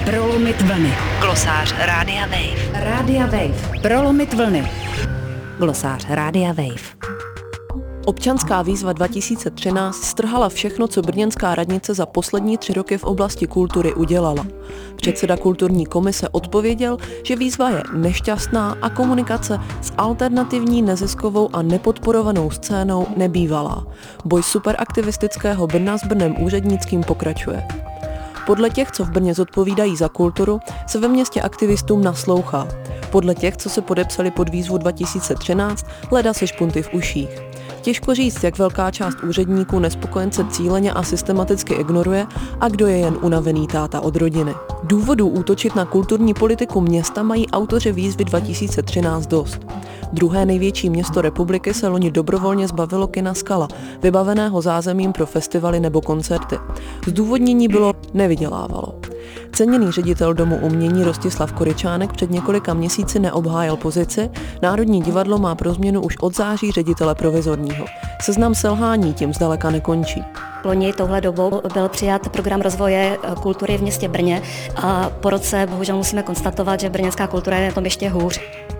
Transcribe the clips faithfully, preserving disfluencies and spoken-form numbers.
Prolomit vlny. Glosář Rádia Wave. Rádia Wave. Prolomit vlny. Glosář Rádia Wave. Občanská výzva dva tisíce třináct strhala všechno, co brněnská radnice za poslední tři roky v oblasti kultury udělala. Předseda kulturní komise odpověděl, že výzva je nešťastná a komunikace s alternativní, neziskovou a nepodporovanou scénou nebývalá. Boj superaktivistického Brna s Brnem úřednickým pokračuje. Podle těch, co v Brně zodpovídají za kulturu, se ve městě aktivistům naslouchá. Podle těch, co se podepsali pod výzvu dva tisíce třináct, hledá se špunty v uších. Těžko říct, jak velká část úředníků nespokojence cíleně a systematicky ignoruje a kdo je jen unavený táta od rodiny. Důvodů útočit na kulturní politiku města mají autoři výzvy dva tisíce třináct dost. Druhé největší město republiky se loni dobrovolně zbavilo kina Skala, vybaveného zázemím pro festivaly nebo koncerty. Zdůvodnění bylo nevydělávalo. Ceněný ředitel Domu umění Rostislav Koryčánek před několika měsíci neobhájil pozici, Národní divadlo má pro změnu už od září ředitele provizorního. Seznam selhání tím zdaleka nekončí. Loni touhle dobou byl přijat program rozvoje kultury v městě Brně a po roce bohužel musíme konstatovat, že brněnská kultura je na tom ještě hůř.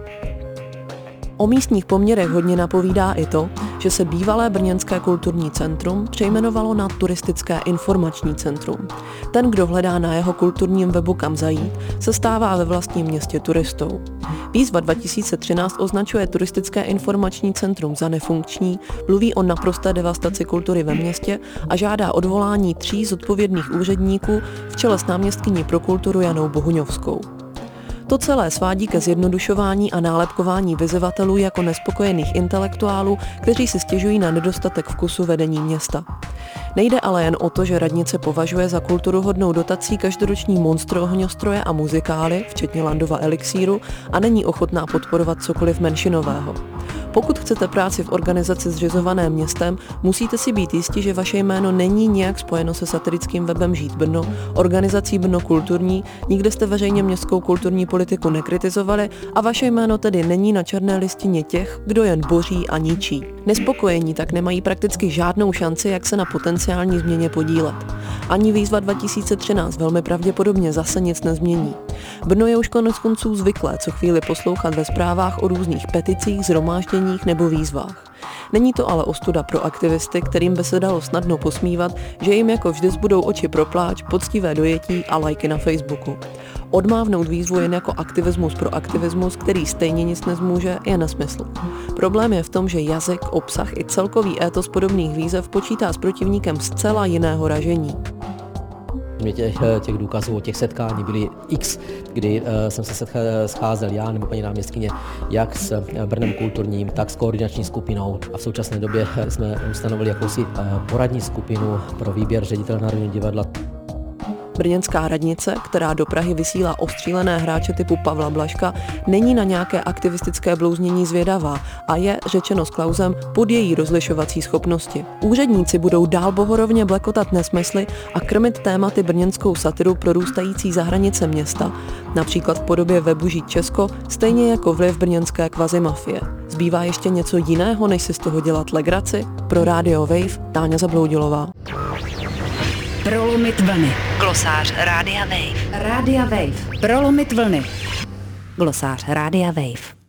O místních poměrech hodně napovídá i to, že se bývalé brněnské kulturní centrum přejmenovalo na turistické informační centrum. Ten, kdo hledá na jeho kulturním webu kam zajít, se stává ve vlastním městě turistou. Výzva dva tisíce třináct označuje turistické informační centrum za nefunkční, mluví o naprosté devastaci kultury ve městě a žádá odvolání tří zodpovědných úředníků v čele s náměstkyní pro kulturu Janou Bohuňovskou. To celé svádí ke zjednodušování a nálepkování vyzývatelů jako nespokojených intelektuálů, kteří si stěžují na nedostatek vkusu vedení města. Nejde ale jen o to, že radnice považuje za kulturuhodnou dotací každoroční monstro ohňostroje a muzikály, včetně Landova elixíru, a není ochotná podporovat cokoliv menšinového. Pokud chcete práci v organizaci zřizované městem, musíte si být jistí, že vaše jméno není nějak spojeno se satirickým webem Žít Brno, organizací Brno kulturní, nikde jste veřejně městskou kulturní politiku nekritizovali a vaše jméno tedy není na černé listině těch, kdo jen boří a ničí. Nespokojení tak nemají prakticky žádnou šanci, jak se na potenciální změně podílet. Ani výzva dva tisíce třináct velmi pravděpodobně zase nic nezmění. Brno je už konec konců zvyklé co chvíli poslouchat ve zprávách o různých peticích, shromážděních nebo výzvách. Není to ale ostuda pro aktivisty, kterým by se dalo snadno posmívat, že jim jako vždy zbudou oči pro pláč, poctivé dojetí a lajky na Facebooku. Odmávnout výzvu jen jako aktivismus pro aktivismus, který stejně nic nezmůže, je nesmysl. Problém je v tom, že jazyk, obsah i celkový étos podobných výzev počítá s protivníkem zcela jiného ražení. Mě těch, těch důkazů o těch setkání byly x, kdy uh, jsem se scházel já nebo paní náměstkyně jak s Brnem kulturním, tak s koordinační skupinou a v současné době jsme ustanovili jakousi uh, poradní skupinu pro výběr ředitele Národního divadla. Brněnská radnice, která do Prahy vysílá ostřílené hráče typu Pavla Blažka, není na nějaké aktivistické blouznění zvědavá a je, řečeno s Klausem, pod její rozlišovací schopnosti. Úředníci budou dál bohorovně blekotat nesmysly a krmit tématy brněnskou satiru prorůstající za hranice města, například v podobě webu Žít Česko, stejně jako vliv brněnské kvazimafie. Zbývá ještě něco jiného, než si z toho dělat legraci? Pro Radio Wave Táňa Zabloudilová. Prolomit vlny. Glosář Rádia Wave. Rádia Wave. Prolomit vlny. Glosář Rádia Wave.